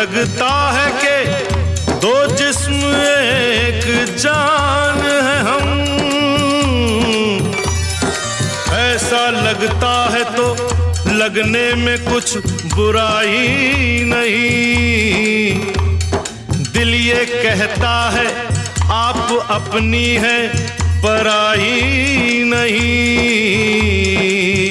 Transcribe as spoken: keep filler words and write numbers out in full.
लगता है कि दो जिस्म एक जान है हम, ऐसा लगता है तो लगने में कुछ बुराई नहीं। दिल ये कहता है आप अपनी है पराई नहीं।